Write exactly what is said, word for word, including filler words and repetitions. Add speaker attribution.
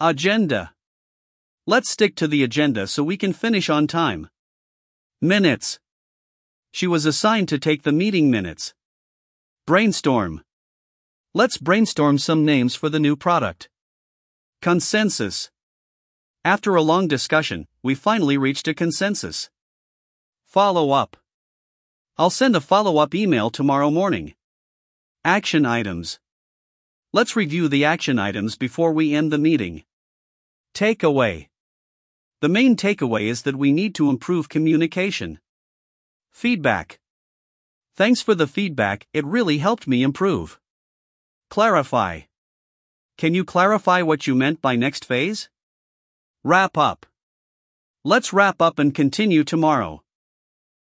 Speaker 1: Agenda. Let's stick to the agenda so we can finish on time. Minutes. She was assigned to take the meeting minutes. Brainstorm. Let's brainstorm some names for the new product. Consensus. After a long discussion, we finally reached a consensus. Follow up. I'll send a follow-up email tomorrow morning. Action items. Let's review the action items before we end the meeting. Takeaway. The main takeaway is that we need to improve communication. Feedback. Thanks for the feedback, it really helped me improve. Clarify. Can you clarify what you meant by next phase? Wrap up. Let's wrap up and continue tomorrow.